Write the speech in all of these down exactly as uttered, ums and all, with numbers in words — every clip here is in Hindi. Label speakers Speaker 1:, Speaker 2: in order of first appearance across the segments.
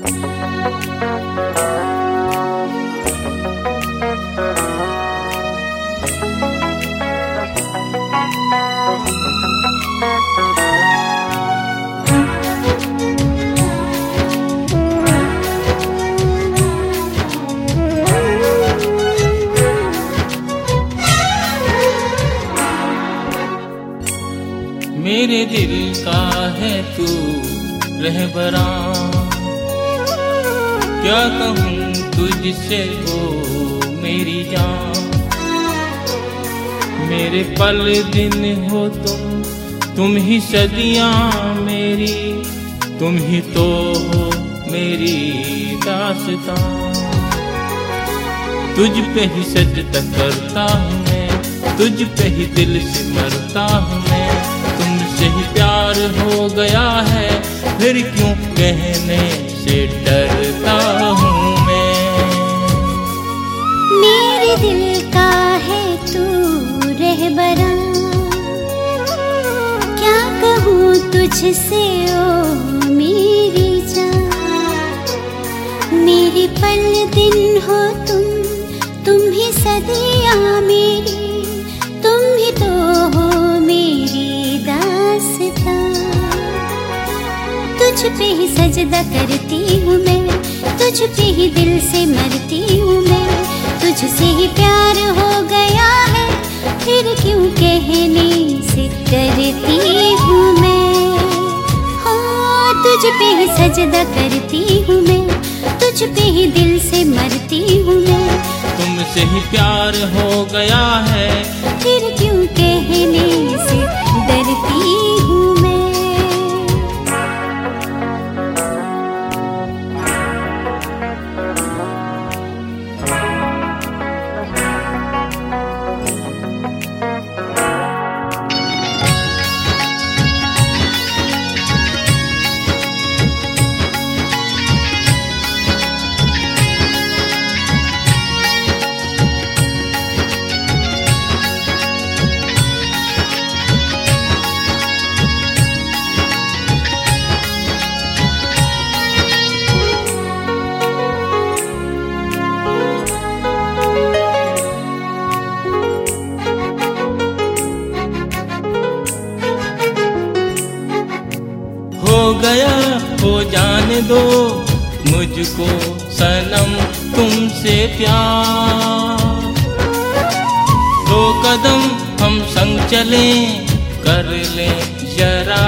Speaker 1: मेरे दिल का है तू रहबरा, क्या कहूँ तुझसे ओ मेरी जान। मेरे पल दिन हो तुम, तुम ही सदियाँ मेरी, तुम ही तो हो मेरी दास्तां। तुझ पे ही सजदा करता हूँ मैं, तुझ पे ही दिल से मरता हूँ मैं। तुमसे ही प्यार हो गया है, फिर क्यों कहने से डरता हूँ मैं।
Speaker 2: मेरे दिल का है तू रहबरा, क्या कहूँ तुझसे ओ मेरी जान। मेरे पल दिन हो तुम, तुम ही सदियाँ मेरी, तुम ही तो हो मेरी दास्तां। तुझ पे ही सजदा करती हूँ मैं, तुझ पे ही दिल से मरती हूँ मैं। तुझसे ही प्यार हो गया है, फिर क्यों कहने से डरती हूँ मैं। हो तुझ पे ही सजदा करती हूँ मैं, तुझ पे ही दिल से मरती हूँ मैं।
Speaker 1: तुमसे ही प्यार हो गया है,
Speaker 2: फिर क्यों कहने से डरती हूँ मैं।
Speaker 1: हो गया हो जाने दो मुझको सनम तुमसे प्यार। दो कदम हम संग चलें, कर लें जरा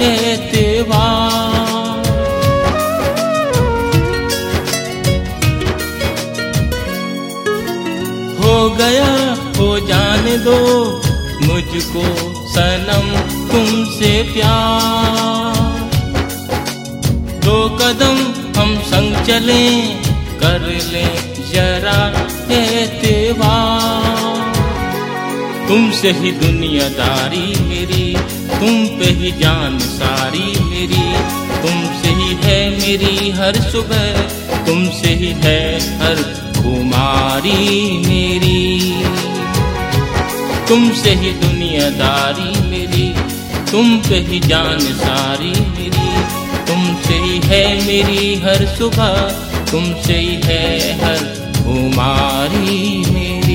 Speaker 1: एतबार। हो गया हो जाने दो मुझको सनम तुमसे प्यार। दो कदम हम संग चलें, कर लें जरा एतबार। तुमसे ही दुनियादारी मेरी, तुम पे ही जान सारी मेरी। तुमसे ही है मेरी हर सुबह, तुमसे ही है हर खुमारी मेरी। तुमसे ही दुनियादारी मेरी, तुम पे ही जान सारी मेरी। तुमसे ही है मेरी हर सुबह, तुमसे ही है हर खुमारी मेरी।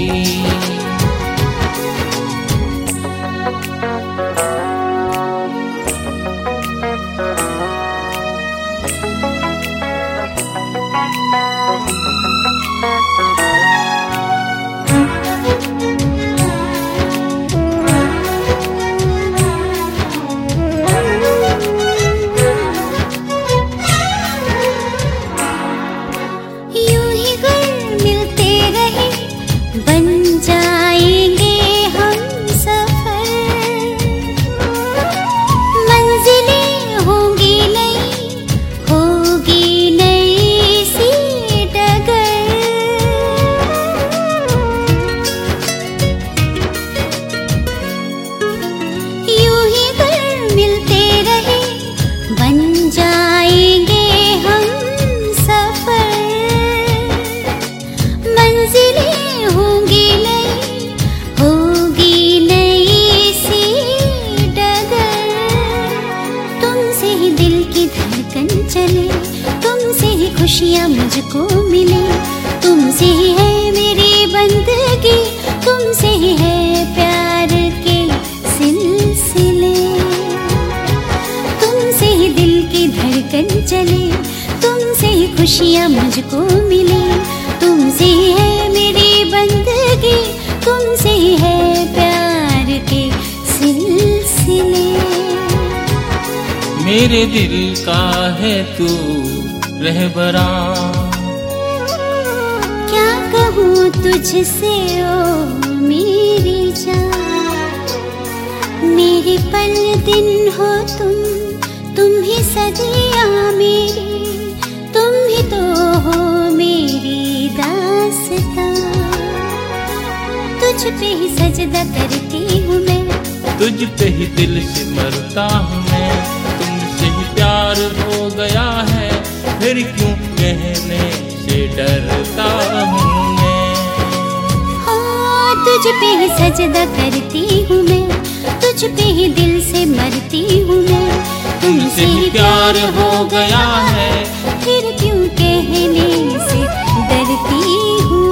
Speaker 2: खुशियाँ मुझको मिले। तुमसे ही है मेरी बंदगी, तुमसे ही है प्यार के सिलसिले। तुमसे ही दिल की धड़कन चले, तुमसे ही खुशियाँ मुझको मिले। तुमसे ही है मेरी बंदगी, तुमसे ही है प्यार के सिलसिले।
Speaker 1: मेरे दिल का है तू रहबरा,
Speaker 2: क्या कहूँ तुझसे ओ मेरी जान। मेरे पल दिन हो तुम, तुम ही सदियाँ मेरी, तुम ही तो हो मेरी दास्तां। तुझ पे ही सजदा करती हूँ मैं,
Speaker 1: तुझ पे ही दिल से मरता हूँ मैं। तुमसे ही प्यार हो गया है, फिर क्यों कहने से डरता हूँ मैं।
Speaker 2: हाँ तुझ पे ही सजदा करती हूँ मैं, तुझ पे ही दिल से मरती हूँ मैं।
Speaker 1: तुमसे ही प्यार हो गया है,
Speaker 2: फिर क्यों कहने से डरती हूँ।